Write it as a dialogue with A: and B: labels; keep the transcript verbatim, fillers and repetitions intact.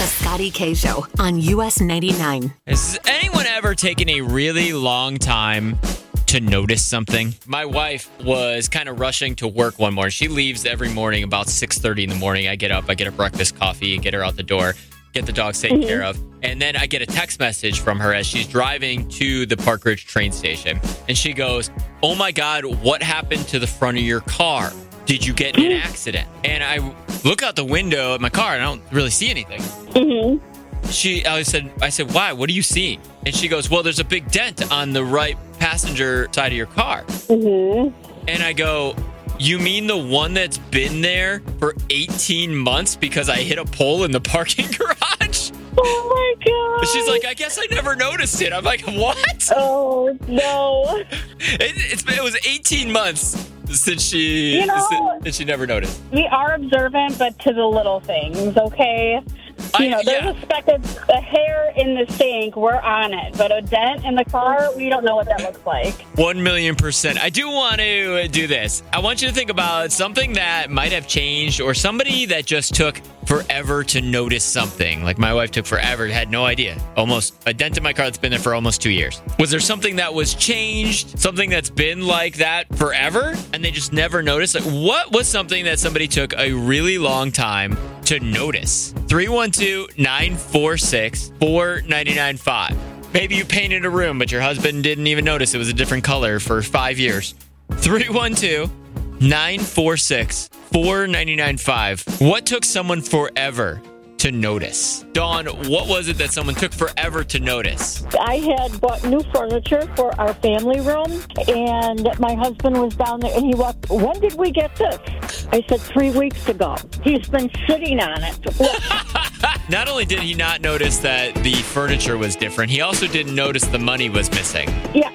A: The Scotty K Show on U S ninety-nine.
B: Has anyone ever taken a really long time to notice something? My wife was kind of rushing to work one morning. She leaves every morning about six thirty in the morning. I get up, I get her breakfast coffee, get her out the door, get the dogs taken mm-hmm. care of. And then I get a text message from her as she's driving to the Park Ridge train station. And she goes, "Oh my God, what happened to the front of your car? Did you get in an accident?" And I look out the window at my car and I don't really see anything.
C: Mm-hmm.
B: She, I said, I said, "Why? What are you seeing?" And she goes, "Well, there's a big dent on the right passenger side of your car."
C: Mm-hmm.
B: And I go, "You mean the one that's been there for eighteen months because I hit a pole in the parking garage?"
C: Oh my God.
B: She's like, "I guess I never noticed it." I'm like, "What?"
C: Oh, no.
B: It, it's been, it was eighteen months since she,
C: you know,
B: since she never noticed.
C: We are observant, but to the little things, okay? You know,
B: I,
C: there's
B: yeah.
C: a speck of a hair in the sink, we're on it. But a dent in the car, we don't know what that looks like.
B: One million percent. I do want to do this. I want you to think about something that might have changed or somebody that just took forever to notice something. Like my wife took forever, had no idea. Almost a dent in my car that's been there for almost two years. Was there something that was changed? Something that's been like that forever and they just never noticed? Like, what was something that somebody took a really long time to notice? three one two, nine four six, four nine nine five. Maybe you painted a room, but your husband didn't even notice it was a different color for five years. three one two, nine four six, four nine nine five. What took someone forever to notice? Dawn, what was it that someone took forever to notice?
D: I had bought new furniture for our family room, and my husband was down there, and he walked, "When did we get this?" I said, three weeks ago. He's been sitting on it.
B: Not only did he not notice that the furniture was different, he also didn't notice the money was missing.
D: Yeah,